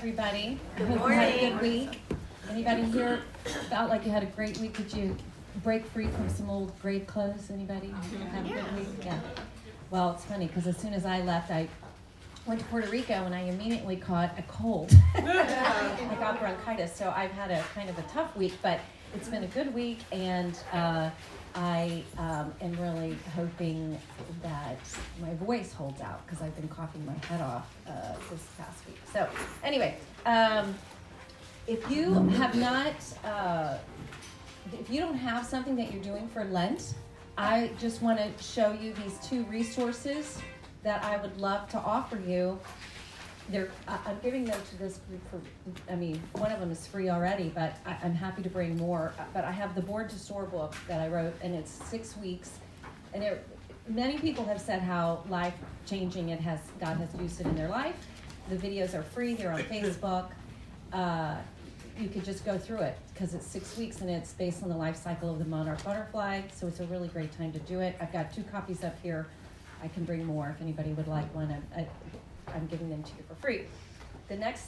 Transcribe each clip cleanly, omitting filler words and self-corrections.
everybody. Good I hope morning. you had a good week. Anybody here felt like you had a great week? Did you break free from some old grave clothes? Anybody have a good week? Yeah. Well, it's funny because as soon as I left, I went to Puerto Rico and I immediately caught a cold. I got bronchitis, so I've had a kind of a tough week, but it's been a good week, and I am really hoping that my voice holds out because I've been coughing my head off this past week. So anyway, if you have not, if you don't have something that you're doing for Lent, I just want to show you these two resources that I would love to offer you. I'm giving them to this group one of them is free already, but I'm happy to bring more. But I have the Born to Soar book that I wrote, and it's 6 weeks. And many people have said how life-changing God has used it in their life. The videos are free. They're on Facebook. You could just go through it because it's 6 weeks, and it's based on the life cycle of the monarch butterfly. So it's a really great time to do it. I've got 2 copies up here. I can bring more if anybody would like one. I'm giving them to you for free. The next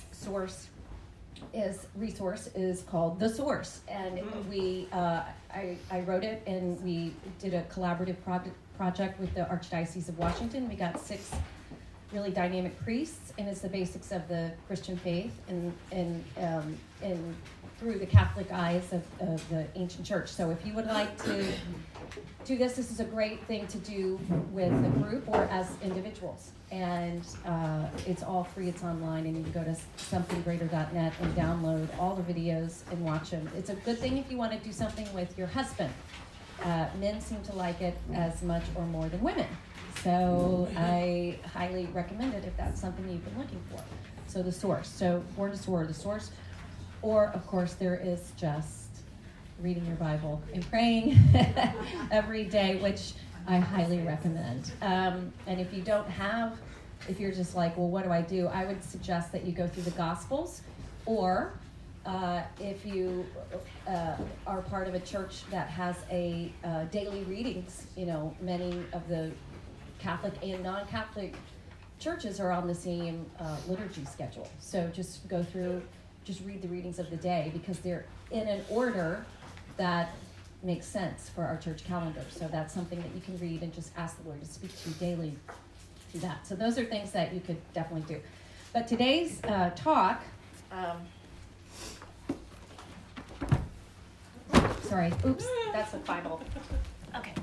resource is called The Source, and I wrote it, and we did a collaborative project with the Archdiocese of Washington. We got 6 really dynamic priests, and it's the basics of the Christian faith and through the Catholic eyes of the ancient church. So if you would like to do this is a great thing to do with a group or as individuals. And it's all free, it's online, and you can go to somethinggreater.net and download all the videos and watch them. It's a good thing if you want to do something with your husband. Men seem to like it as much or more than women. So I highly recommend it if that's something you've been looking for. So The Source. So Born to Soar, The Source. Or, of course, there is just reading your Bible and praying every day, which I highly recommend. And if you don't have, if you're just like, well, what do? I would suggest that you go through the Gospels, or if you are part of a church that has a daily readings, many of the Catholic and non-Catholic churches are on the same liturgy schedule. So just go through, just read the readings of the day because they're in an order that makes sense for our church calendar. So that's something that you can read and just ask the Lord to speak to you daily through that. So those are things that you could definitely do. But today's talk, that's the Bible. Okay.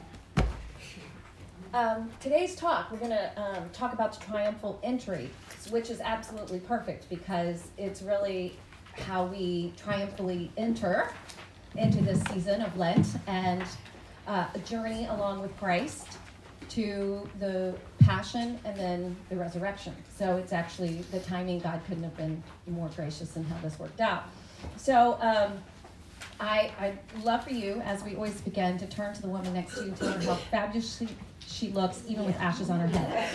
Today's talk, we're going to talk about the triumphal entry, which is absolutely perfect because it's really how we triumphantly enter into this season of Lent and a journey along with Christ to the Passion and then the resurrection. So it's actually the timing. God couldn't have been more gracious in how this worked out. So I'd love for you, as we always begin, to turn to the woman next to you and tell her how fabulous she looks, even with ashes on her head.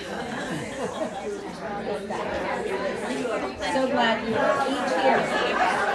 So glad you are each here.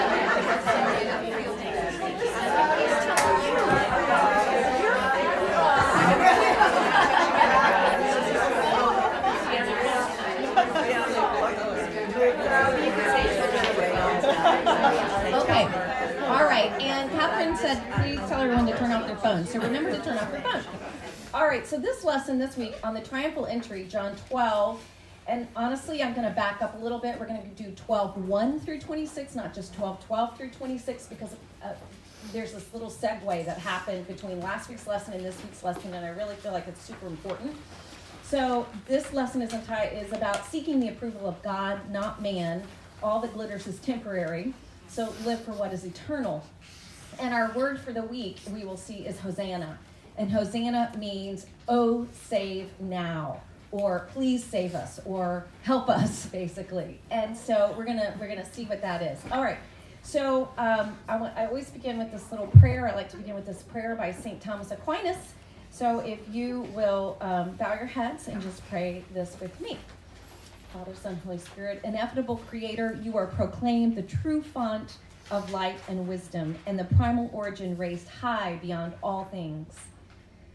Okay. All right. And Catherine said, please tell everyone to turn off their phones. So remember to turn off your phone. All right. So this lesson this week on the triumphal entry, John 12. And honestly, I'm going to back up a little bit. We're going to do 12:1 through 26, not just 12:12 through 26, because there's this little segue that happened between last week's lesson and this week's lesson, and I really feel like it's super important. So this lesson is about seeking the approval of God, not man. All that glitters is temporary, so live for what is eternal. And our word for the week, we will see, is Hosanna. And Hosanna means, oh, save now, or please save us, or help us, basically. And so we're gonna see what that is. All right. So I always begin with this little prayer. I like to begin with this prayer by St. Thomas Aquinas. So if you will bow your heads and just pray this with me. Father, Son, Holy Spirit, ineffable Creator, you are proclaimed the true font of light and wisdom, and the primal origin raised high beyond all things.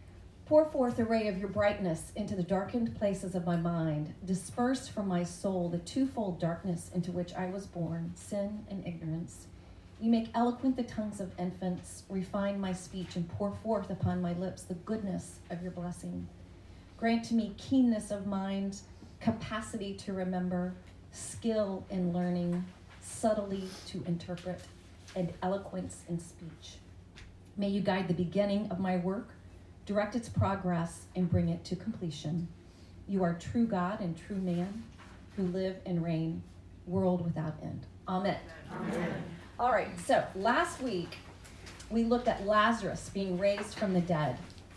Pour forth a ray of your brightness into the darkened places of my mind. Disperse from my soul the twofold darkness into which I was born, sin and ignorance. You make eloquent the tongues of infants, refine my speech, and pour forth upon my lips the goodness of your blessing. Grant to me keenness of mind, capacity to remember, skill in learning, subtlety to interpret, and eloquence in speech. May you guide the beginning of my work, direct its progress, and bring it to completion. You are true God and true man, who live and reign, world without end. Amen. Amen. All right, so last week we looked at Lazarus being raised from the dead.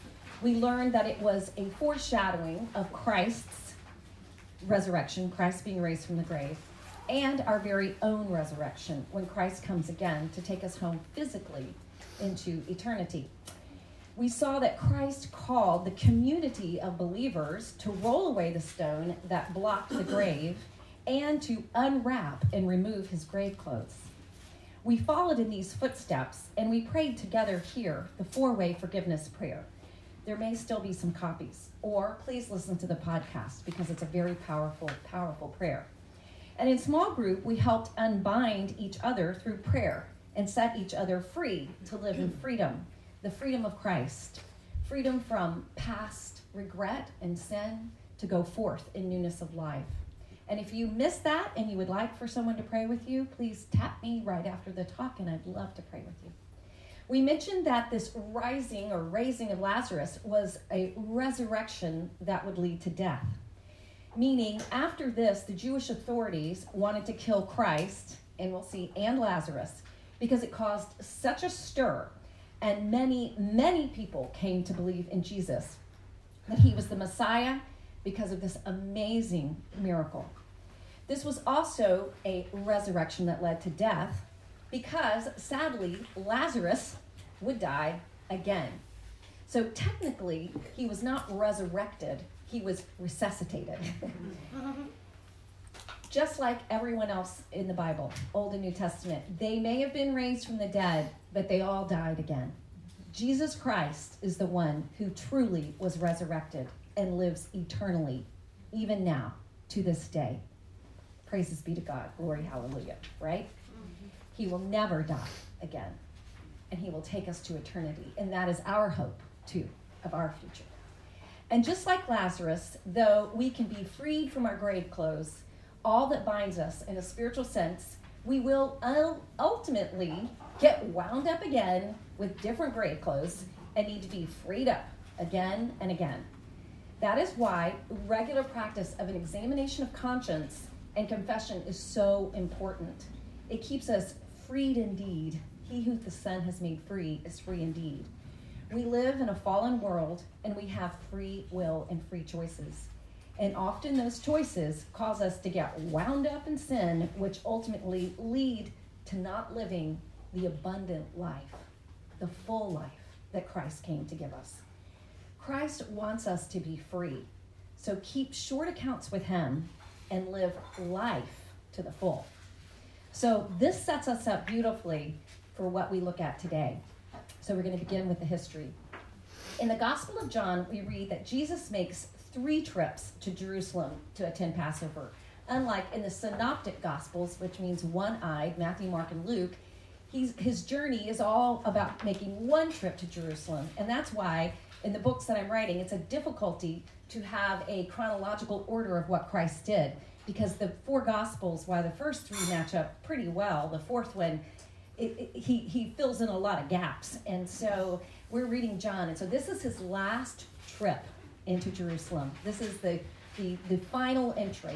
We learned that it was a foreshadowing of Christ's resurrection, Christ being raised from the grave, and our very own resurrection when Christ comes again to take us home physically into eternity. We saw that Christ called the community of believers to roll away the stone that blocked the grave and to unwrap and remove his grave clothes. We followed in these footsteps, and we prayed together here the four-way forgiveness prayer. There may still be some copies, or please listen to the podcast because it's a very powerful, powerful prayer. And in small group, we helped unbind each other through prayer and set each other free to live in freedom, the freedom of Christ, freedom from past regret and sin to go forth in newness of life. And if you missed that and you would like for someone to pray with you, please tap me right after the talk and I'd love to pray with you. We mentioned that this rising or raising of Lazarus was a resurrection that would lead to death. Meaning, after this, the Jewish authorities wanted to kill Christ, and we'll see, and Lazarus, because it caused such a stir, and many, many people came to believe in Jesus, that he was the Messiah because of this amazing miracle. This was also a resurrection that led to death, because, sadly, Lazarus would die again. So technically, he was not resurrected, he was resuscitated. Just like everyone else in the Bible, Old and New Testament, they may have been raised from the dead, but they all died again. Jesus Christ is the one who truly was resurrected and lives eternally, even now, to this day. Praises be to God. Glory, hallelujah, right? He will never die again, and he will take us to eternity, and that is our hope, too, of our future. And just like Lazarus, though we can be freed from our grave clothes, all that binds us in a spiritual sense, we will ultimately get wound up again with different grave clothes and need to be freed up again and again. That is why regular practice of an examination of conscience and confession is so important. It keeps us freed indeed. He who the Son has made free is free indeed. We live in a fallen world, and we have free will and free choices. And often those choices cause us to get wound up in sin, which ultimately lead to not living the abundant life, the full life that Christ came to give us. Christ wants us to be free. So keep short accounts with him and live life to the full. So this sets us up beautifully for what we look at today. So we're going to begin with the history. In the Gospel of John, we read that Jesus makes 3 trips to Jerusalem to attend Passover. Unlike in the Synoptic Gospels, which means one-eyed, Matthew, Mark, and Luke, his journey is all about making one trip to Jerusalem. And that's why in the books that I'm writing, it's a difficulty to have a chronological order of what Christ did. Because the 4 Gospels, while the first 3 match up pretty well, the 4th one, he fills in a lot of gaps. And so we're reading John. And so this is his last trip into Jerusalem. This is the final entry.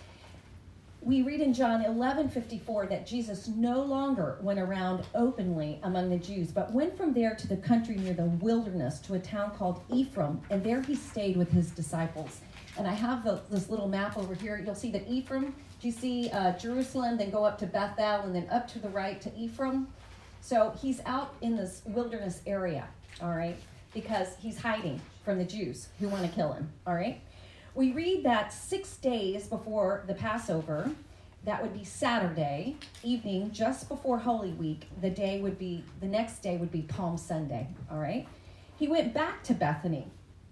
We read in John 11:54 that Jesus no longer went around openly among the Jews, but went from there to the country near the wilderness to a town called Ephraim, and there he stayed with his disciples. And I have this little map over here. You'll see that Ephraim, do you see Jerusalem, then go up to Bethel, and then up to the right to Ephraim? So he's out in this wilderness area, all right, because he's hiding from the Jews who want to kill him, all right? We read that 6 days before the Passover, that would be Saturday evening, just before Holy Week, the next day would be Palm Sunday, all right? He went back to Bethany,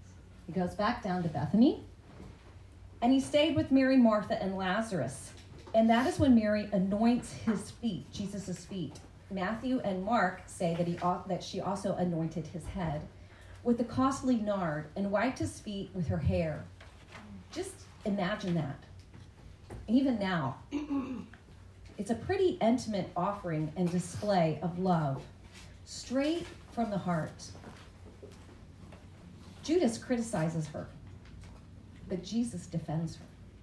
He goes back down to Bethany, and he stayed with Mary, Martha, and Lazarus. And that is when Mary anoints his feet, Jesus' feet. Matthew and Mark say that she also anointed his head with the costly nard and wiped his feet with her hair. Just imagine that. Even now, it's a pretty intimate offering and display of love, straight from the heart. Judas criticizes her, but Jesus defends her.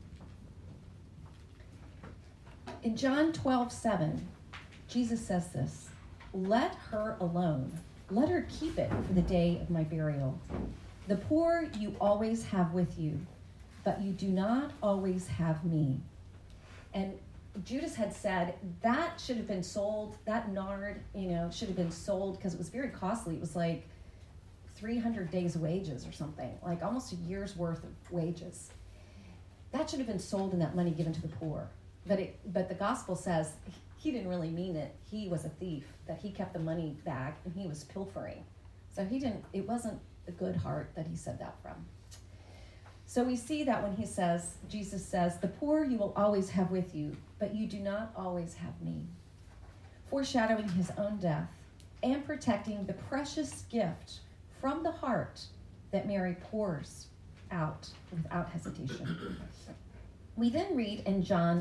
In John 12:7, Jesus says this, "Let her alone. Let her keep it for the day of my burial. The poor you always have with you, but you do not always have me." And Judas had said that should have been sold, that nard, should have been sold because it was very costly. It was like 300 days' wages or something, like almost a year's worth of wages. That should have been sold and that money given to the poor. But the gospel says he didn't really mean it. He was a thief, that he kept the money back and he was pilfering. So it wasn't a good heart that he said that from. So we see that when Jesus says, "The poor you will always have with you, but you do not always have me," foreshadowing his own death and protecting the precious gift from the heart that Mary pours out without hesitation. We then read in John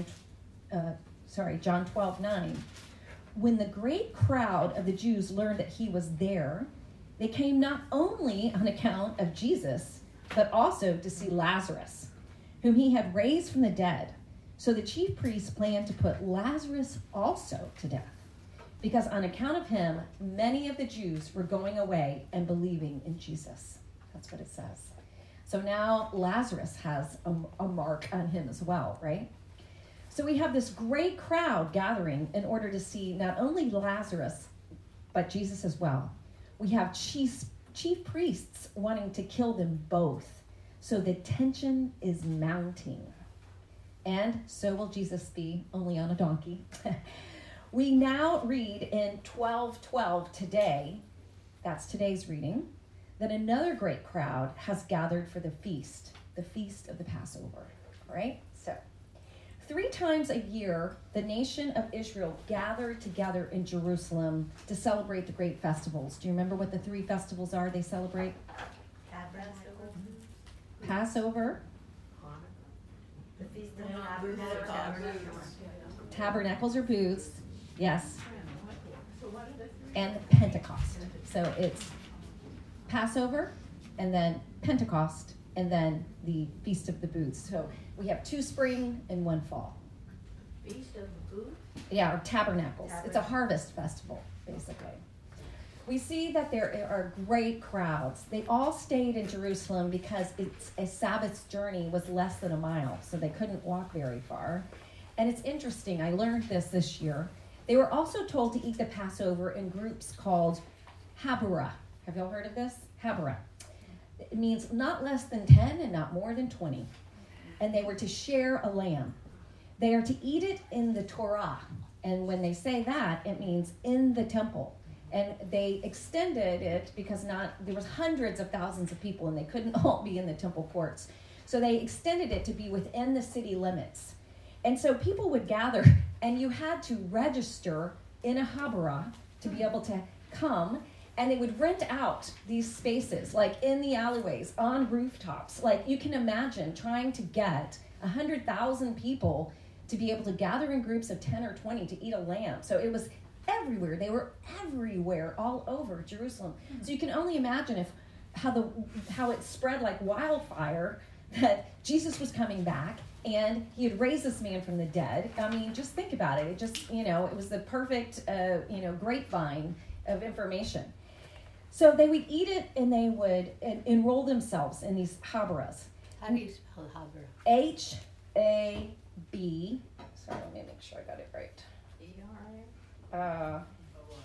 12:9, when the great crowd of the Jews learned that he was there, they came not only on account of Jesus, but also to see Lazarus, whom he had raised from the dead. So the chief priests planned to put Lazarus also to death, because on account of him, many of the Jews were going away and believing in Jesus. That's what it says. So now Lazarus has a mark on him as well, right? So we have this great crowd gathering in order to see not only Lazarus, but Jesus as well. We have chief priests wanting to kill them both. So the tension is mounting. And so will Jesus be, only on a donkey. We now read in 12:12 today, that's today's reading, that another great crowd has gathered for the feast of the Passover. All right? So 3 times a year, the nation of Israel gathered together in Jerusalem to celebrate the great festivals. Do you remember what the 3 festivals are they celebrate? Passover. The Feast of Tabernacles. Tabernacles or booths. Yes. And Pentecost. So it's Passover, and then Pentecost, and then the Feast of the Booths. So we have 2 spring and 1 fall. Feast of the Booths? Yeah, or Tabernacles. It's a harvest festival, basically. We see that there are great crowds. They all stayed in Jerusalem because a Sabbath's journey was less than a mile, so they couldn't walk very far. And it's interesting, I learned this year. They were also told to eat the Passover in groups called Habura. Have y'all heard of this? Habura. It means not less than 10 and not more than 20. And they were to share a lamb. They are to eat it in the Torah. And when they say that, it means in the temple. And they extended it because there was hundreds of thousands of people and they couldn't all be in the temple courts. So they extended it to be within the city limits. And so people would gather, and you had to register in a Habura to be able to come, and they would rent out these spaces, like in the alleyways, on rooftops. Like you can imagine trying to get 100,000 people to be able to gather in groups of 10 or 20 to eat a lamb. So it was everywhere. They were everywhere, all over Jerusalem. So you can only imagine how it spread like wildfire that Jesus was coming back and he had raised this man from the dead. I mean, just think about it. It just, it was the perfect, grapevine of information. So they would eat it and they would enroll themselves in these haburas. How do you spell habura? H-A-B. Sorry, let me make sure I got it right. E-R-A?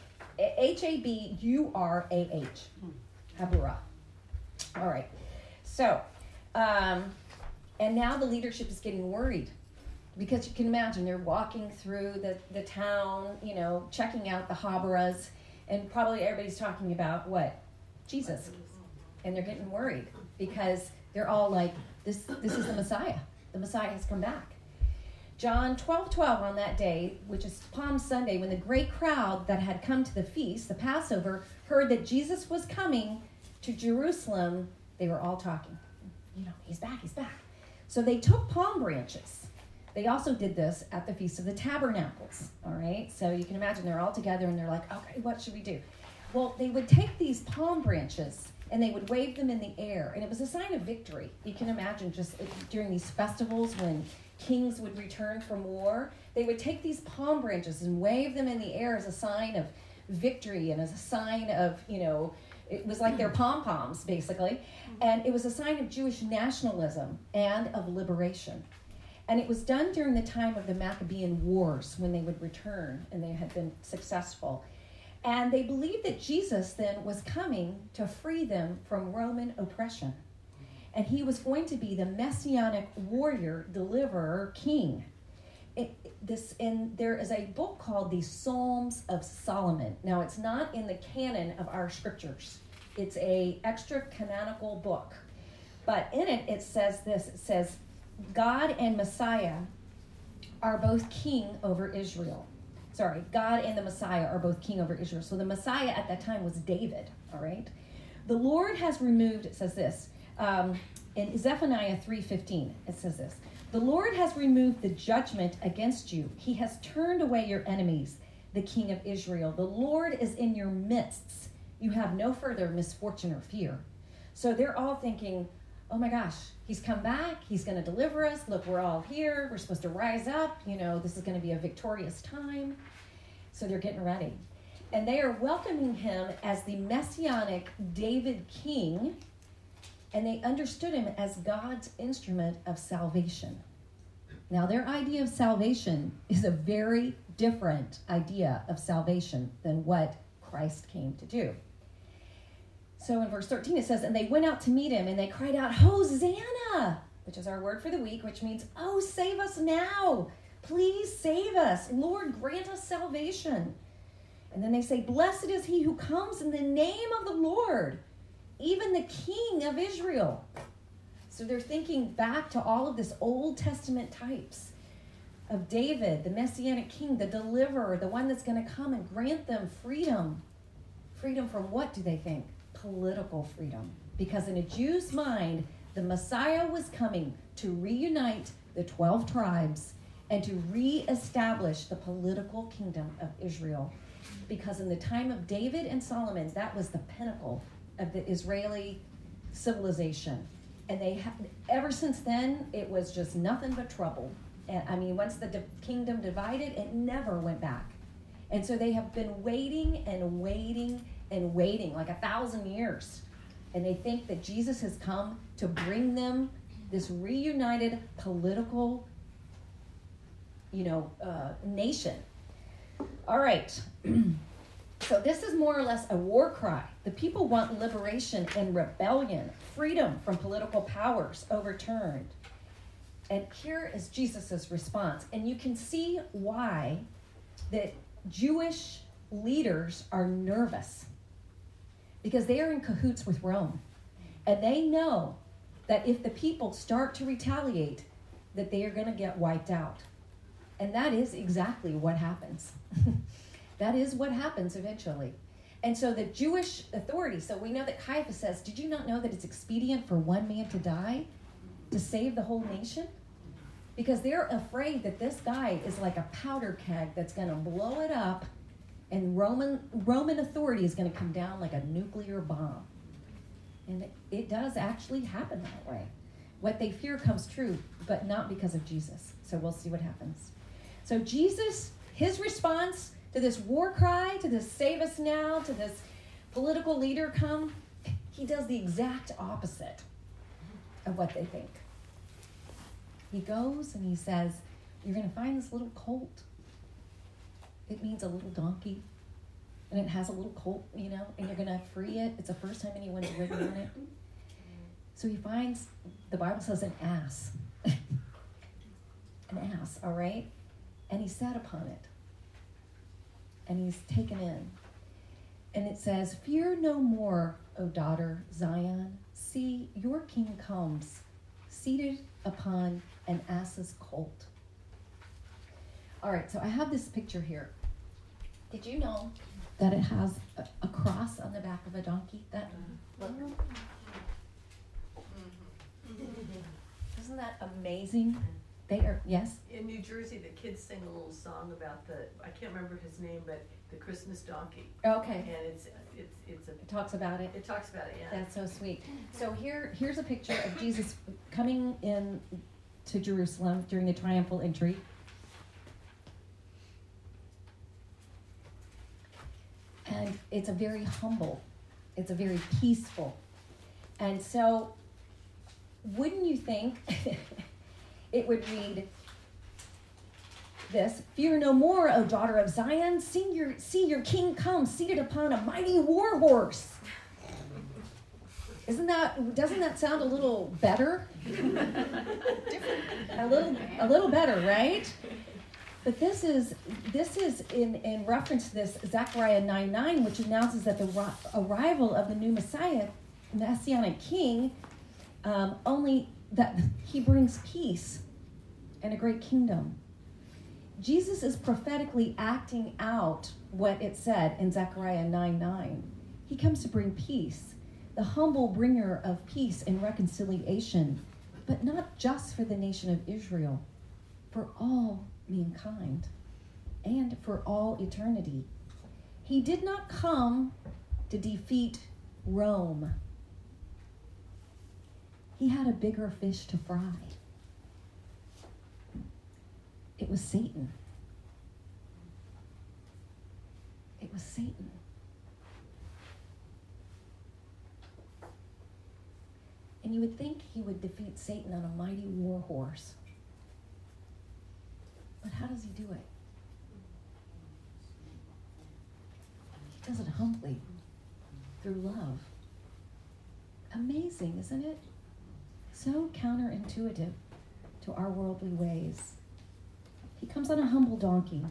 H-A-B-U-R-A-H. Habura. All right. So, and now the leadership is getting worried because you can imagine they're walking through the town, checking out the haburas, and probably everybody's talking about what? Jesus. And they're getting worried. because they're all like, this is the Messiah. The Messiah has come back. John 12:12 on that day, which is Palm Sunday, when the great crowd that had come to the feast, the Passover, heard that Jesus was coming to Jerusalem, they were all talking. He's back, he's back. So they took palm branches. They also did this at the Feast of the Tabernacles, all right? So you can imagine they're all together and they're like, okay, what should we do? Well, they would take these palm branches and they would wave them in the air, and it was a sign of victory. You can imagine just during these festivals when kings would return from war, they would take these palm branches and wave them in the air as a sign of victory and as a sign of, it was like their pom-poms, basically. And it was a sign of Jewish nationalism and of liberation. And it was done during the time of the Maccabean Wars when they would return and they had been successful. And they believed that Jesus then was coming to free them from Roman oppression. And he was going to be the messianic warrior, deliverer, king. There is a book called the Psalms of Solomon. Now, it's not in the canon of our scriptures. It's a extra canonical book. But in it, it says this. It says, God and Messiah are both king over Israel. Sorry, God and the Messiah are both king over Israel. So the Messiah at that time was David, all right? The Lord has removed, it says this, in Zephaniah 3:15, it says this, the Lord has removed the judgment against you. He has turned away your enemies, the King of Israel. The Lord is in your midst. You have no further misfortune or fear. So they're all thinking, oh my gosh, he's come back. He's going to deliver us. Look, we're all here. We're supposed to rise up. This is going to be a victorious time. So they're getting ready. And they are welcoming him as the messianic David king. And they understood him as God's instrument of salvation. Now, their idea of salvation is a very different idea of salvation than what Christ came to do. So in verse 13 it says, and they went out to meet him, and they cried out, Hosanna, which is our word for the week, which means, oh, save us now. Please save us. Lord, grant us salvation. And then they say, blessed is he who comes in the name of the Lord, even the King of Israel. So they're thinking back to all of this Old Testament types of David, the Messianic King, the deliverer, the one that's going to come and grant them freedom. Freedom from what do they think? Political freedom. Because in a Jew's mind, the Messiah was coming to reunite the 12 tribes and to reestablish the political kingdom of Israel. Because in the time of David and Solomon, that was the pinnacle of the Israeli civilization. And ever since then, it was just nothing but trouble. And once the kingdom divided, it never went back. And so they have been waiting and waiting and waiting, like 1,000 years. And they think that Jesus has come to bring them this reunited political, nation. All right. So this is more or less a war cry. The people want liberation and rebellion, freedom from political powers overturned. And here is Jesus' response. And you can see why the Jewish leaders are nervous. Because they are in cahoots with Rome. And they know that if the people start to retaliate, that they are going to get wiped out. And that is exactly what happens. That is what happens eventually. And so the Jewish authorities, so we know that Caiaphas says, did you not know that it's expedient for one man to die to save the whole nation? Because they're afraid that this guy is like a powder keg that's going to blow it up, and Roman authority is going to come down like a nuclear bomb. And it does actually happen that way. What they fear comes true, but not because of Jesus. So we'll see what happens. So Jesus, his response to this war cry, to this save us now, to this political leader come, he does the exact opposite of what they think. He goes and he says, you're going to find this little colt. It means a little donkey. And it has a little colt, and you're going to free it. It's the first time anyone's ridden on it. So he finds, the Bible says, an ass. An ass, all right? And he sat upon it. And he's taken in. And it says, "Fear no more, O daughter Zion. See, your king comes, seated upon an ass's colt." All right, so I have this picture here. Did you know that it has a cross on the back of a donkey? Isn't that amazing? They are, yes? In New Jersey, the kids sing a little song about I can't remember his name, but the Christmas donkey. Okay. And It talks about it. it talks about it, yeah. That's so sweet. So here's a picture of Jesus coming in to Jerusalem during the triumphal entry. And it's a very humble, it's a very peaceful. And so, wouldn't you think it would read this: "Fear no more, O daughter of Zion. See your king come, seated upon a mighty war horse." Doesn't that sound a little better? a little better, right? But this is in reference to this Zechariah 9:9, which announces that the arrival of the new Messianic king, only that he brings peace and a great kingdom. Jesus is prophetically acting out what it said in Zechariah 9:9. He comes to bring peace, the humble bringer of peace and reconciliation, but not just for the nation of Israel, for all mankind and for all eternity. He did not come to defeat Rome. He had a bigger fish to fry. It was Satan. It was Satan. And you would think he would defeat Satan on a mighty war horse. But how does he do it? He does it humbly, through love. Amazing, isn't it? So counterintuitive to our worldly ways. He comes on a humble donkey.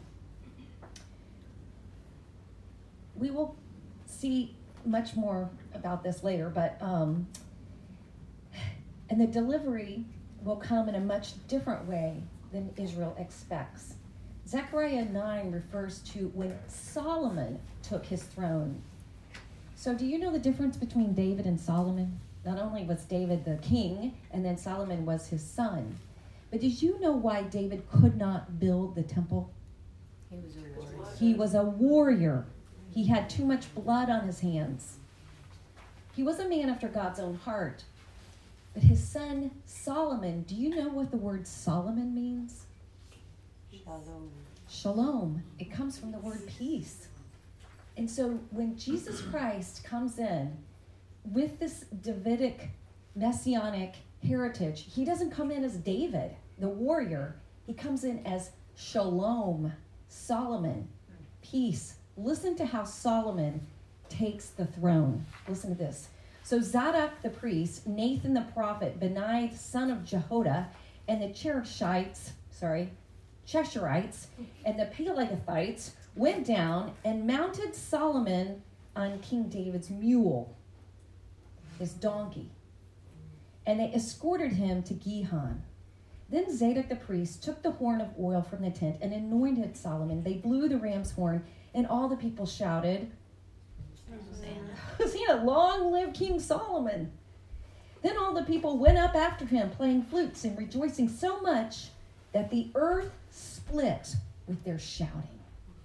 We will see much more about this later, but and the delivery will come in a much different way than Israel expects. Zechariah 9 refers to when Solomon took his throne. So do you know the difference between David and Solomon? Not only was David the king, and then Solomon was his son, but did you know why David could not build the temple? He was a warrior. He was a warrior. He had too much blood on his hands. He was a man after God's own heart. But his son Solomon, do you know what the word Solomon means? Shalom. Shalom. It comes from the word peace. And so when Jesus Christ comes in with this Davidic messianic heritage, he doesn't come in as David, the warrior. He comes in as Shalom, Solomon, peace. Listen to how Solomon takes the throne. Listen to this. So Zadok the priest, Nathan the prophet, Benai the son of Jehoiada, and the Cheshirites, and the Pelethites went down and mounted Solomon on King David's mule, his donkey, and they escorted him to Gihon. Then Zadok the priest took the horn of oil from the tent and anointed Solomon. They blew the ram's horn, and all the people shouted, "Hosanna, long live King Solomon." Then all the people went up after him, playing flutes and rejoicing so much that the earth split with their shouting.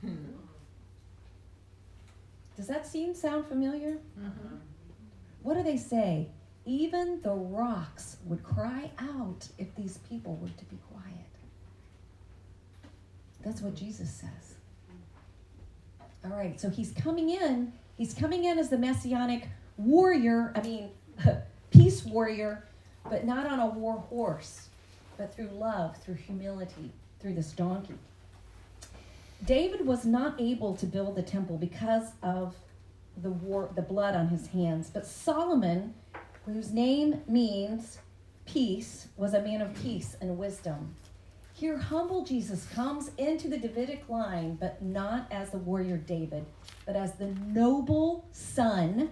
Does that sound familiar? Mm-hmm. What do they say? Even the rocks would cry out if these people were to be quiet. That's what Jesus says. All right, so he's coming in. He's coming in as the messianic warrior, peace warrior, but not on a war horse, but through love, through humility, through this donkey. David was not able to build the temple because of the blood on his hands, but Solomon, whose name means peace, was a man of peace and wisdom. Here, humble Jesus comes into the Davidic line, but not as the warrior David, but as the noble son,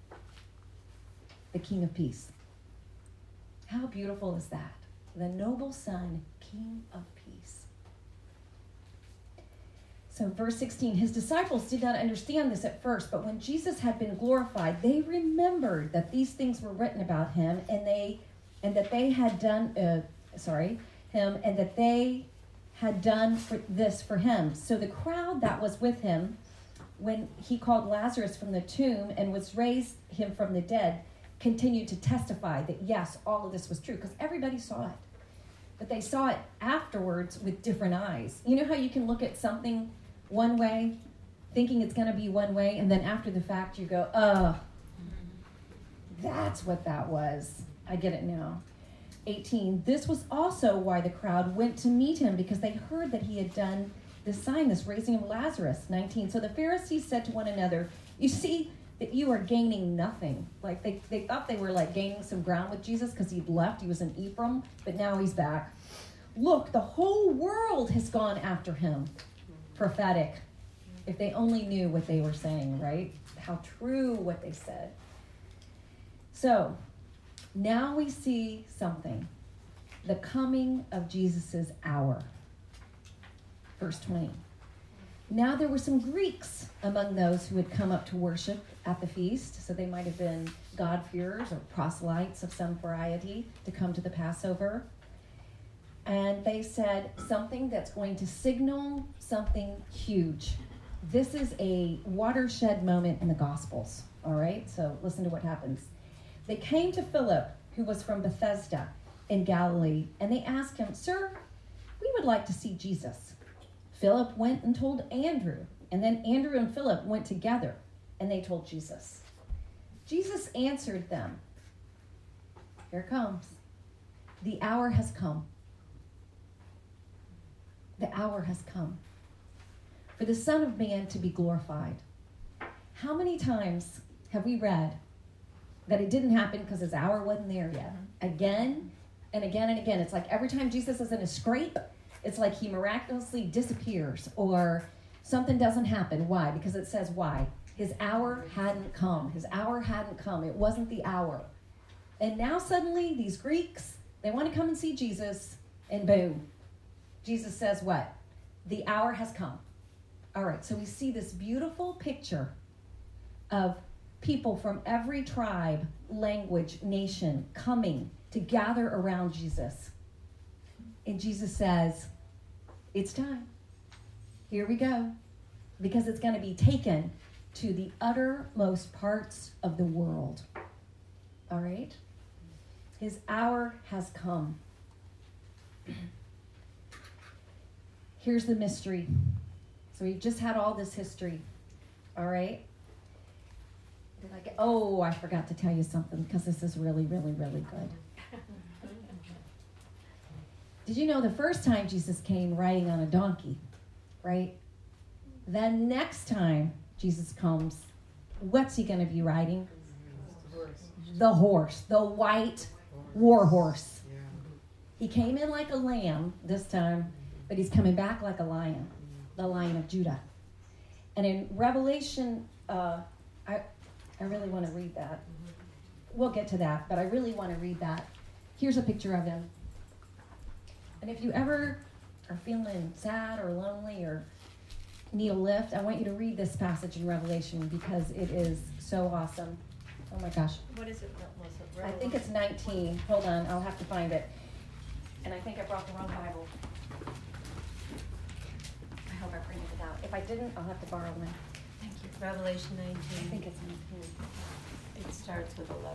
the King of Peace. How beautiful is that? The noble son, King of Peace. So verse 16, his disciples did not understand this at first, but when Jesus had been glorified, they remembered that these things were written about him, and that they had done this for him. So the crowd that was with him when he called Lazarus from the tomb and was raised him from the dead continued to testify that yes, all of this was true, because everybody saw it. But they saw it afterwards with different eyes. You know how you can look at something one way, thinking it's going to be one way, and then after the fact you go, oh, that's what that was. I get it now. 18, this was also why the crowd went to meet him, because they heard that he had done this sign, this raising of Lazarus. 19, so the Pharisees said to one another, you see that you are gaining nothing. Like they thought they were like gaining some ground with Jesus because he'd left. He was in Ephraim, but now he's back. Look, the whole world has gone after him. Prophetic. If they only knew what they were saying, right? How true what they said. So, now we see something. The coming of Jesus' hour. Verse 20. Now there were some Greeks among those who had come up to worship at the feast. So they might have been God-fearers or proselytes of some variety to come to the Passover. And they said something that's going to signal something huge. This is a watershed moment in the Gospels. All right? So listen to what happens. They came to Philip, who was from Bethesda in Galilee, and they asked him, Sir, we would like to see Jesus. Philip went and told Andrew, and then Andrew and Philip went together, and they told Jesus. Jesus answered them, here it comes. The hour has come. The hour has come for the Son of Man to be glorified. How many times have we read that it didn't happen because his hour wasn't there yet? Again and again and again. It's like every time Jesus is in a scrape, it's like he miraculously disappears or something doesn't happen. Why? Because it says why. His hour hadn't come. His hour hadn't come. It wasn't the hour. And now suddenly these Greeks, they want to come and see Jesus, and boom. Jesus says what? The hour has come. All right, so we see this beautiful picture of people from every tribe, language, nation coming to gather around Jesus. And Jesus says, it's time. Here we go. Because it's going to be taken to the uttermost parts of the world. All right? His hour has come. Here's the mystery. So we've just had all this history. All right? I forgot to tell you something because this is really, really, really good. Did you know the first time Jesus came riding on a donkey, right? The next time Jesus comes, what's he going to be riding? The horse, the white war horse. He came in like a lamb this time, but he's coming back like a lion, the Lion of Judah. And in Revelation, I really want to read that. We'll get to that, but I really want to read that. Here's a picture of him. And if you ever are feeling sad or lonely or need a lift, I want you to read this passage in Revelation because it is so awesome. Oh my gosh. What is it? I think it's 19. Hold on, I'll have to find it. And I think I brought the wrong Bible. I hope I printed it out. If I didn't, I'll have to borrow one. Thank you. Revelation I 19. think it's 19. It starts with 11.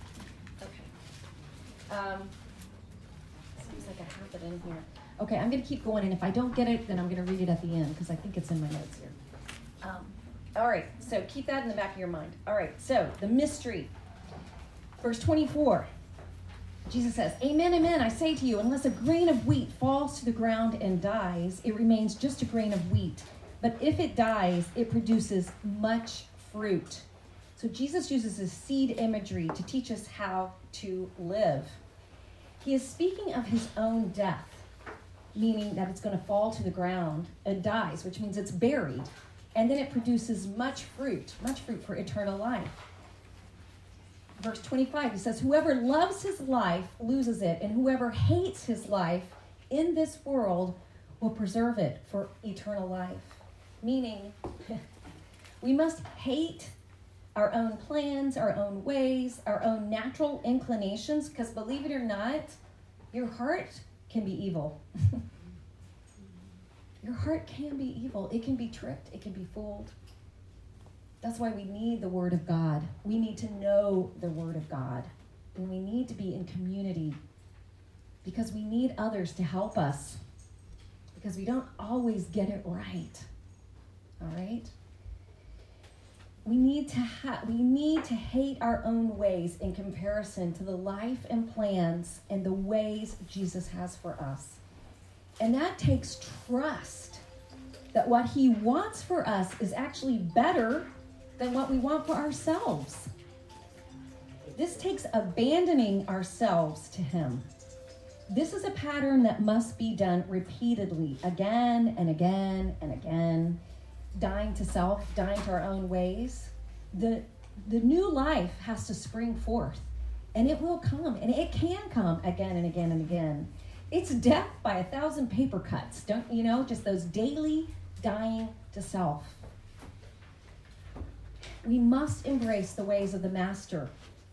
Okay. Seems like I have it in here. Okay, I'm going to keep going, and if I don't get it, then I'm going to read it at the end, because I think it's in my notes here. All right, so keep that in the back of your mind. All right, so the mystery. Verse 24. Jesus says, Amen, amen, I say to you, unless a grain of wheat falls to the ground and dies, it remains just a grain of wheat. But if it dies, it produces much fruit. So Jesus uses this seed imagery to teach us how to live. He is speaking of his own death. meaning that it's going to fall to the ground and dies, which means it's buried. And then it produces much fruit for eternal life. Verse 25, he says, whoever loves his life loses it, and whoever hates his life in this world will preserve it for eternal life. Meaning, we must hate our own plans, our own ways, our own natural inclinations, because believe it or not, your heart can be evil. Your heart can be evil. It can be tricked. It can be fooled. That's why we need the Word of God. We need to know the Word of God. And we need to be in community because we need others to help us because we don't always get it right. All right? We need to hate our own ways in comparison to the life and plans and the ways Jesus has for us. And that takes trust that what he wants for us is actually better than what we want for ourselves. This takes abandoning ourselves to him. This is a pattern that must be done repeatedly, again and again and again. Dying to self, dying to our own ways. The new life has to spring forth, and it will come, and it can come again and again and again. It's death by 1,000 paper cuts, don't you know? Just those daily dying to self. We must embrace the ways of the Master.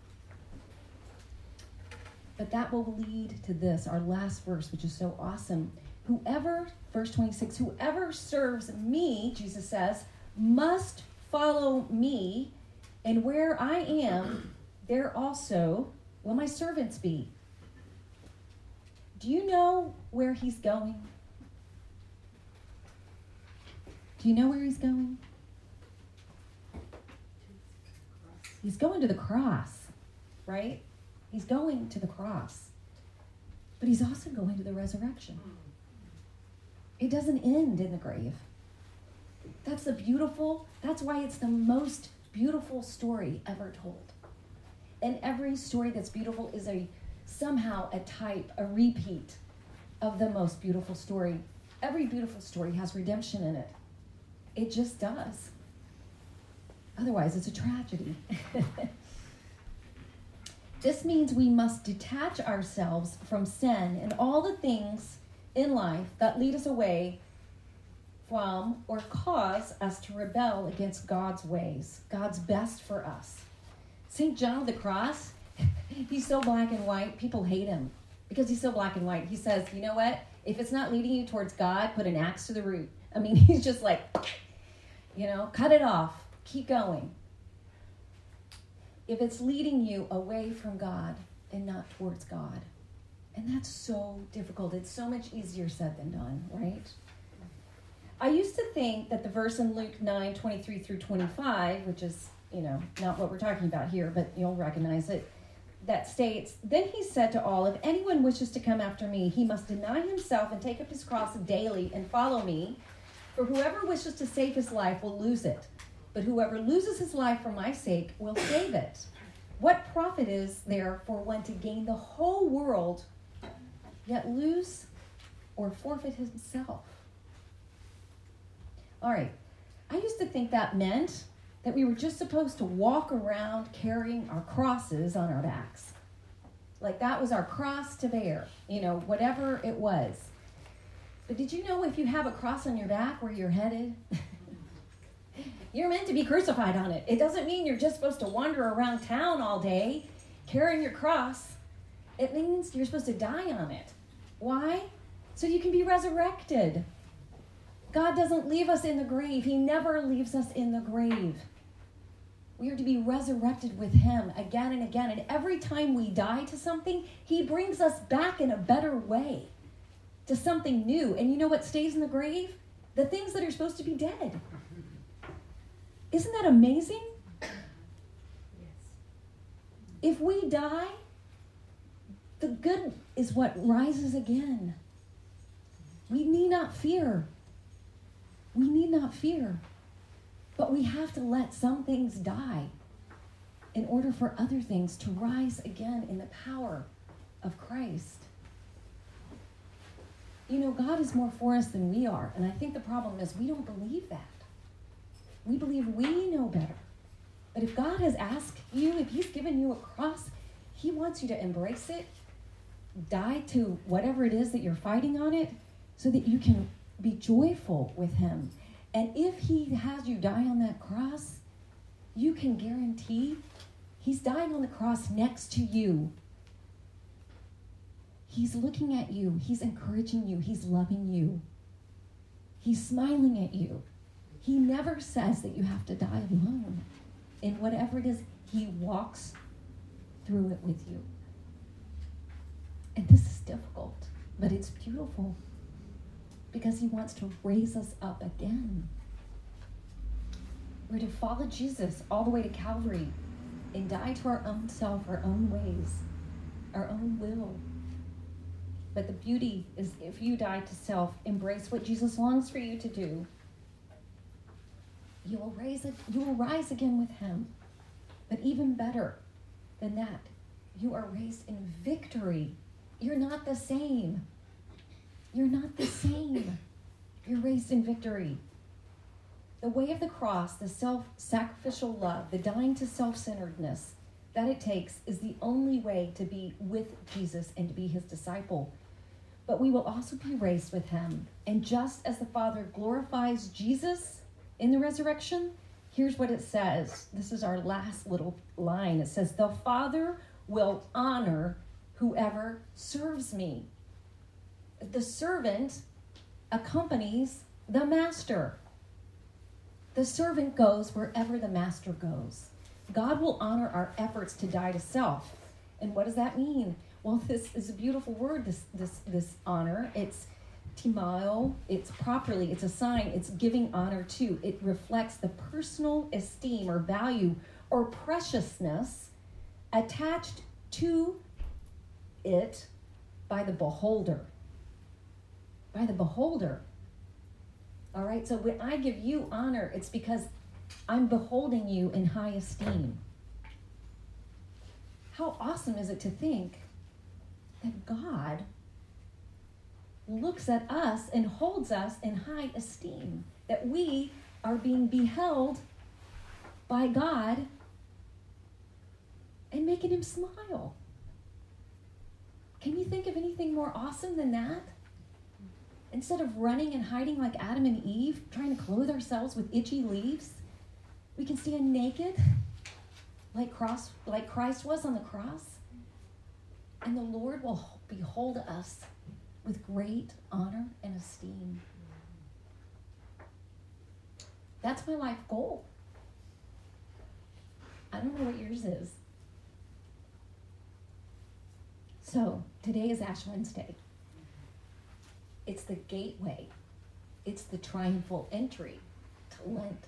But that will lead to this, our last verse, which is so awesome. Verse 26, whoever serves me, Jesus says, must follow me, and where I am, there also will my servants be. Do you know where he's going? Do you know where he's going? He's going to the cross, right? He's going to the cross. But he's also going to the resurrection. It doesn't end in the grave. That's why it's the most beautiful story ever told. And every story that's beautiful is somehow a type, a repeat of the most beautiful story. Every beautiful story has redemption in it. It just does. Otherwise, it's a tragedy. This means we must detach ourselves from sin and all the things in life that lead us away from or cause us to rebel against God's ways, God's best for us. St. John of the Cross, he's so black and white, people hate him because he's so black and white. He says, you know what? If it's not leading you towards God, put an axe to the root. I mean, he's just like, cut it off. Keep going. If it's leading you away from God and not towards God. And that's so difficult. It's so much easier said than done, right? I used to think that the verse in Luke 9, 23 through 25, which is, not what we're talking about here, but you'll recognize it, that states, then he said to all, if anyone wishes to come after me, he must deny himself and take up his cross daily and follow me. For whoever wishes to save his life will lose it. But whoever loses his life for my sake will save it. What profit is there for one to gain the whole world, yet lose or forfeit himself? All right. I used to think that meant that we were just supposed to walk around carrying our crosses on our backs. Like that was our cross to bear, whatever it was. But did you know if you have a cross on your back where you're headed, you're meant to be crucified on it. It doesn't mean you're just supposed to wander around town all day carrying your cross. It means you're supposed to die on it. Why? So you can be resurrected. God doesn't leave us in the grave. He never leaves us in the grave. We are to be resurrected with him again and again. And every time we die to something, he brings us back in a better way to something new. And you know what stays in the grave? The things that are supposed to be dead. Isn't that amazing? Yes. If we die, the good is what rises again. We need not fear. We need not fear. But we have to let some things die in order for other things to rise again in the power of Christ. God is more for us than we are. And I think the problem is we don't believe that. We believe we know better. But if God has asked you, if he's given you a cross, he wants you to embrace it, die to whatever it is that you're fighting on it, so that you can be joyful with him. And if he has you die on that cross, you can guarantee he's dying on the cross next to you. He's looking at you. He's encouraging you. He's loving you. He's smiling at you. He never says that you have to die alone. In whatever it is, he walks through it with you. And this is difficult, but it's beautiful because he wants to raise us up again. We're to follow Jesus all the way to Calvary and die to our own self, our own ways, our own will. But the beauty is if you die to self, embrace what Jesus longs for you to do, you will rise again with him. But even better than that, you are raised in victory. You're not the same. You're not the same. You're raised in victory. The way of the cross, the self-sacrificial love, the dying to self-centeredness that it takes is the only way to be with Jesus and to be his disciple. But we will also be raised with him. And just as the Father glorifies Jesus in the resurrection, here's what it says. This is our last little line. It says, the Father will honor whoever serves me. The servant accompanies the master. The servant goes wherever the master goes. God will honor our efforts to die to self. And what does that mean? Well, this is a beautiful word, this honor. It's timao, it's properly, it's a sign, it's giving honor to. It reflects the personal esteem or value or preciousness attached to it by the beholder. By the beholder. All right, so when I give you honor, it's because I'm beholding you in high esteem. How awesome is it to think that God looks at us and holds us in high esteem, that we are being beheld by God and making him smile. Can you think of anything more awesome than that? Instead of running and hiding like Adam and Eve, trying to clothe ourselves with itchy leaves, we can stand naked like Christ was on the cross, and the Lord will behold us with great honor and esteem. That's my life goal. I don't know what yours is. So, today is Ash Wednesday. It's the gateway. It's the triumphal entry to Lent.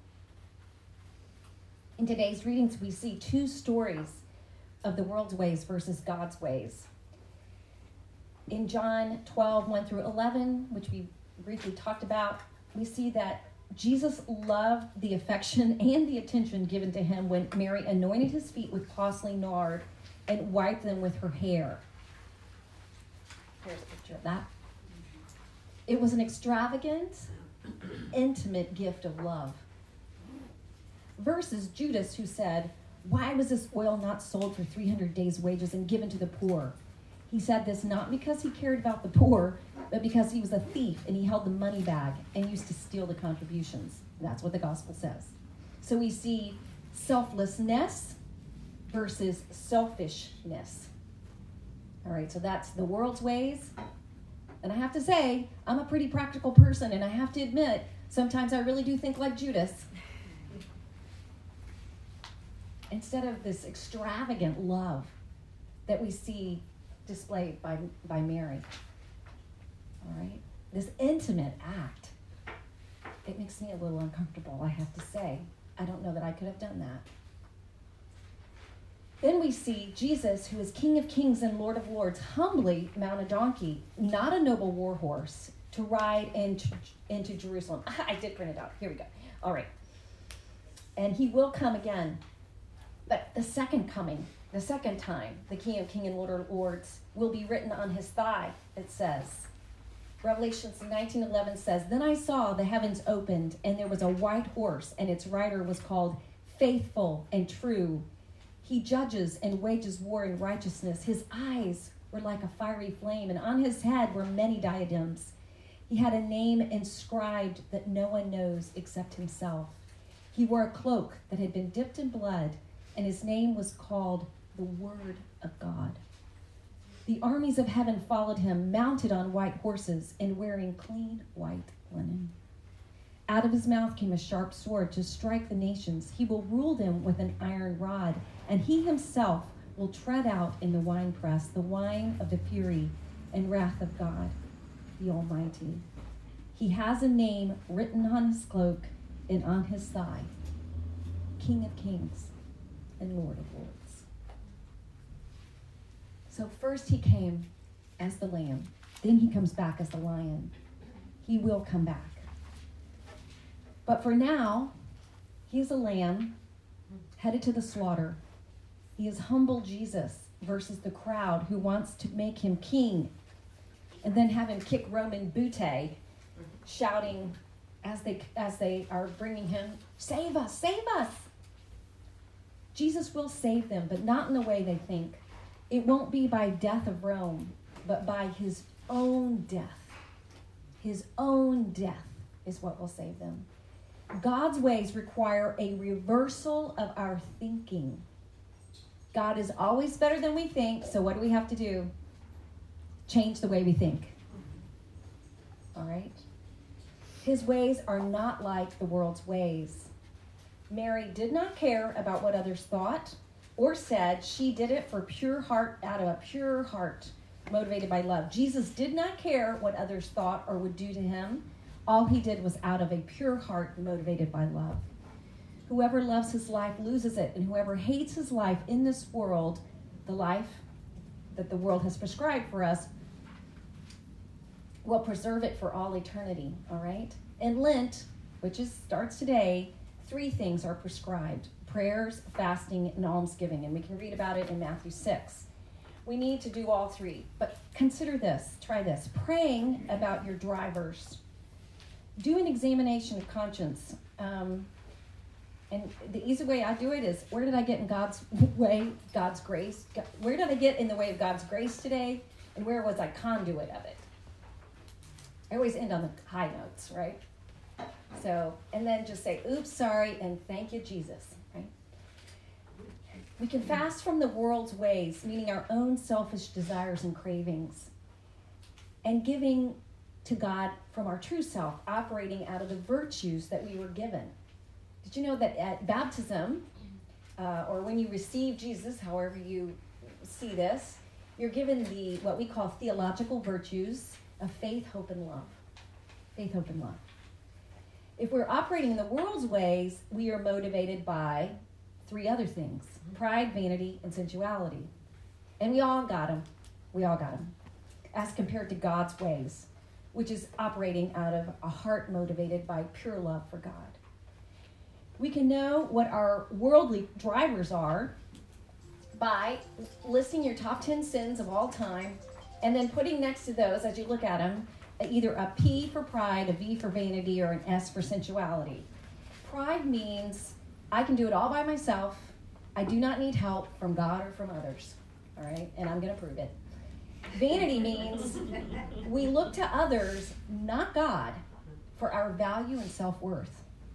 In today's readings, we see two stories of the world's ways versus God's ways. In John 12, 1 through 11, which we briefly talked about, we see that Jesus loved the affection and the attention given to him when Mary anointed his feet with costly nard and wiped them with her hair. Here's a picture of that. It was an extravagant, intimate gift of love. Versus Judas, who said, why was this oil not sold for 300 days' wages and given to the poor? He said this not because he cared about the poor, but because he was a thief and he held the money bag and used to steal the contributions. That's what the gospel says. So we see selflessness versus selfishness. All right, so that's the world's ways. And I have to say, I'm a pretty practical person, and I have to admit, sometimes I really do think like Judas. Instead of this extravagant love that we see displayed by Mary. All right? This intimate act. It makes me a little uncomfortable, I have to say. I don't know that I could have done that. Then we see Jesus, who is King of Kings and Lord of Lords, humbly mount a donkey, not a noble war horse, to ride into Jerusalem. I did print it out. Here we go. All right. And he will come again. But the second coming, the second time, the King of Kings and Lord of Lords will be written on his thigh, it says. Revelation 19:11 says, "Then I saw the heavens opened, and there was a white horse, and its rider was called Faithful and True. He judges and wages war in righteousness. His eyes were like a fiery flame, and on his head were many diadems. He had a name inscribed that no one knows except himself. He wore a cloak that had been dipped in blood, and his name was called the Word of God. The armies of heaven followed him, mounted on white horses and wearing clean white linen. Out of his mouth came a sharp sword to strike the nations. He will rule them with an iron rod, and he himself will tread out in the winepress the wine of the fury and wrath of God, the Almighty. He has a name written on his cloak and on his thigh, King of Kings and Lord of Lords." So first he came as the lamb. Then he comes back as the lion. He will come back. But for now, he is a lamb headed to the slaughter. He is humble Jesus versus the crowd who wants to make him king and then have him kick Roman booty, shouting as they are bringing him, "Save us, save us." Jesus will save them, but not in the way they think. It won't be by death of Rome, but by his own death. His own death is what will save them. God's ways require a reversal of our thinking. God is always better than we think, so what do we have to do? Change the way we think. All right? His ways are not like the world's ways. Mary did not care about what others thought or said. She did it for pure heart, out of a pure heart, motivated by love. Jesus did not care what others thought or would do to him. All he did was out of a pure heart, motivated by love. Whoever loves his life loses it, and whoever hates his life in this world, the life that the world has prescribed for us, will preserve it for all eternity, all right? In Lent, starts today, 3 things are prescribed: prayers, fasting, and almsgiving, and we can read about it in Matthew 6. We need to do all 3, but consider this, try this. Praying about your drivers. Do an examination of conscience. And the easy way I do it is, where did I get in God's way, God's grace? Where did I get in the way of God's grace today? And where was I conduit of it? I always end on the high notes, right? So, and then just say, oops, sorry, and thank you, Jesus, right? We can fast from the world's ways, meaning our own selfish desires and cravings, and giving to God from our true self, operating out of the virtues that we were given. Did you know that at baptism, or when you receive Jesus, however you see this, you're given what we call theological virtues of faith, hope, and love. Faith, hope, and love. If we're operating in the world's ways, we are motivated by 3 other things: pride, vanity, and sensuality. And we all got them. We all got them. As compared to God's ways, which is operating out of a heart motivated by pure love for God. We can know what our worldly drivers are by listing your top 10 sins of all time and then putting next to those, as you look at them, either a P for pride, a V for vanity, or an S for sensuality. Pride means I can do it all by myself. I do not need help from God or from others. All right? And I'm going to prove it. Vanity means we look to others, not God, for our value and self-worth.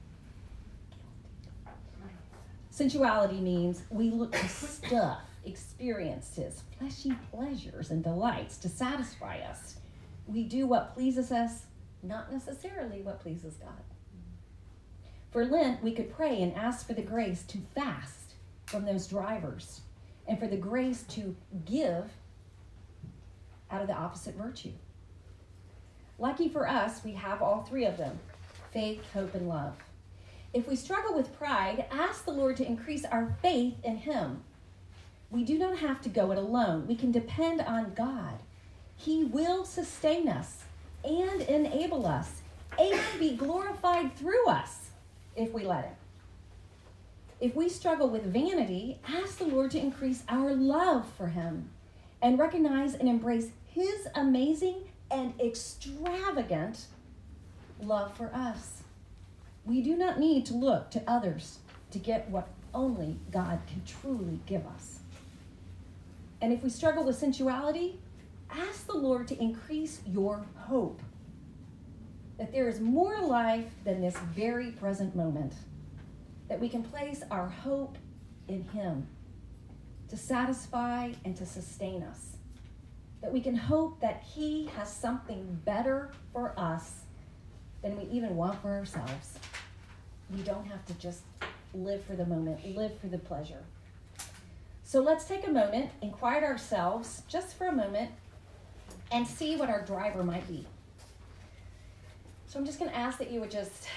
Sensuality means we look to stuff, experiences, fleshy pleasures, and delights to satisfy us. We do what pleases us, not necessarily what pleases God. For Lent, we could pray and ask for the grace to fast from those drivers and for the grace to give out of the opposite virtue. Lucky for us, we have all 3 of them: faith, hope, and love. If we struggle with pride, ask the Lord to increase our faith in him. We do not have to go it alone. We can depend on God. He will sustain us and enable us and be glorified through us if we let him. If we struggle with vanity, ask the Lord to increase our love for him and recognize and embrace his amazing and extravagant love for us. We do not need to look to others to get what only God can truly give us. And if we struggle with sensuality, ask the Lord to increase your hope that there is more life than this very present moment, that we can place our hope in Him to satisfy and to sustain us, that we can hope that He has something better for us than we even want for ourselves. We don't have to just live for the moment, live for the pleasure. So let's take a moment and quiet ourselves just for a moment and see what our driver might be. So I'm just going to ask that you would just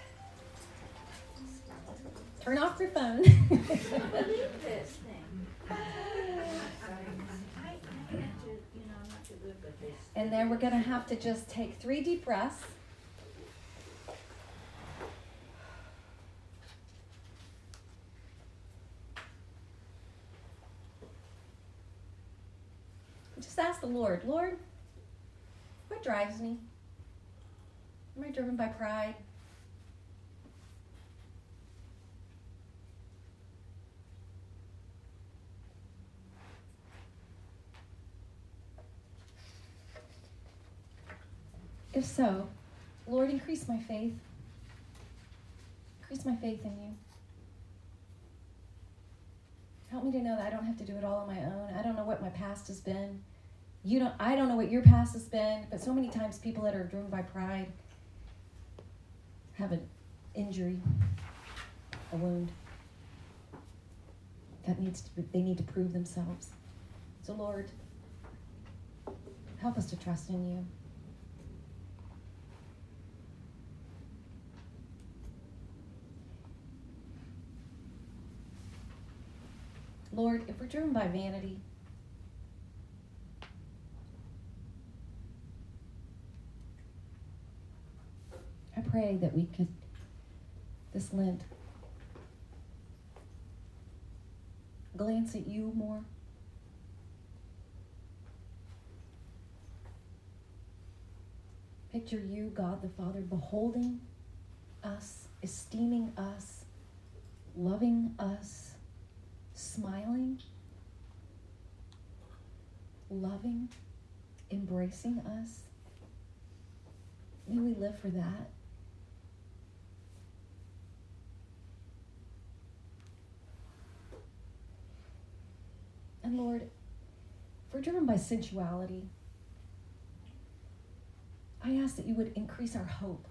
turn off your phone. And then we're going to have to just take 3 deep breaths. Just ask the Lord, Lord, what drives me? Am I driven by pride? If so, Lord, increase my faith. Increase my faith in you. Help me to know that I don't have to do it all on my own. I don't know what my past has been. I don't know what your past has been, but so many times people that are driven by pride have an injury, a wound that they need to prove themselves. So Lord, help us to trust in you. Lord, if we're driven by vanity, I pray that we could, this Lent, glance at you more. Picture you, God the Father, beholding us, esteeming us, loving us, smiling, loving, embracing us. May we live for that. And Lord, if we're driven by sensuality, I ask that you would increase our hope.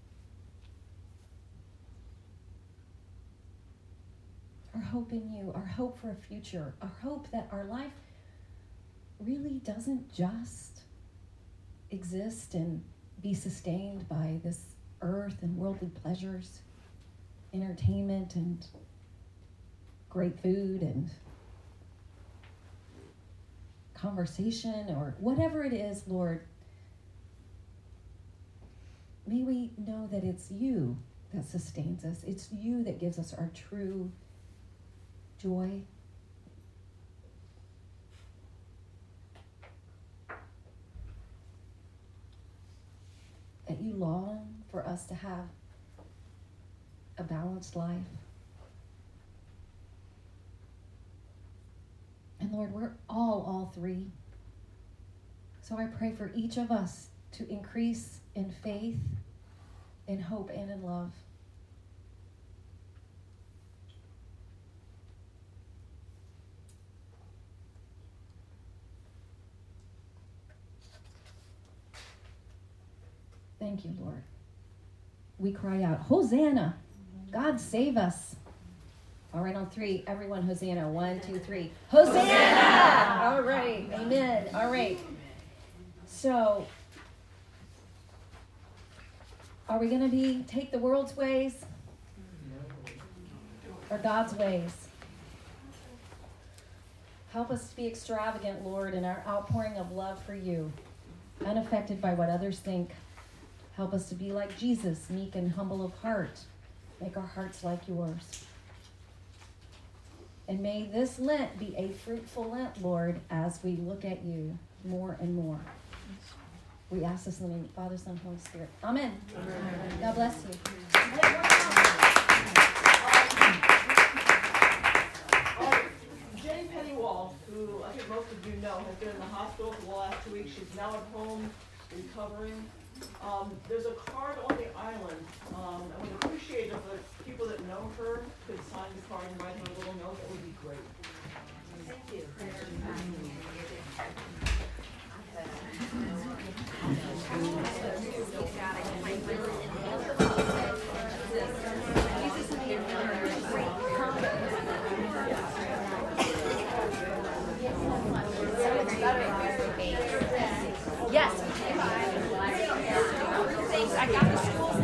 Our hope in you, our hope for a future, our hope that our life really doesn't just exist and be sustained by this earth and worldly pleasures, entertainment and great food and conversation or whatever it is, Lord. May we know that it's you that sustains us. It's you that gives us our true joy. That you long for us to have a balanced life. And Lord, we're all three. So I pray for each of us to increase in faith, in hope, and in love. Thank you, Lord. We cry out, Hosanna! God save us. All right, on 3, everyone, Hosanna. 1, 2, 3. Hosanna! All right, amen. All right. So, are we going to take the world's ways or God's ways? Help us to be extravagant, Lord, in our outpouring of love for you, unaffected by what others think. Help us to be like Jesus, meek and humble of heart. Make our hearts like yours. And may this Lent be a fruitful Lent, Lord, as we look at you more and more. We ask this in the name of the Father, Son, Holy Spirit. Amen. God bless you. Jenny Pennywall, who I think most of you know, has been in the hospital for the last 2 weeks. She's now at home recovering. There's a card on the island. I would appreciate if the people that know her could sign the card and write her a little note. That would be great. Thank you. Yes. Thanks. I got the school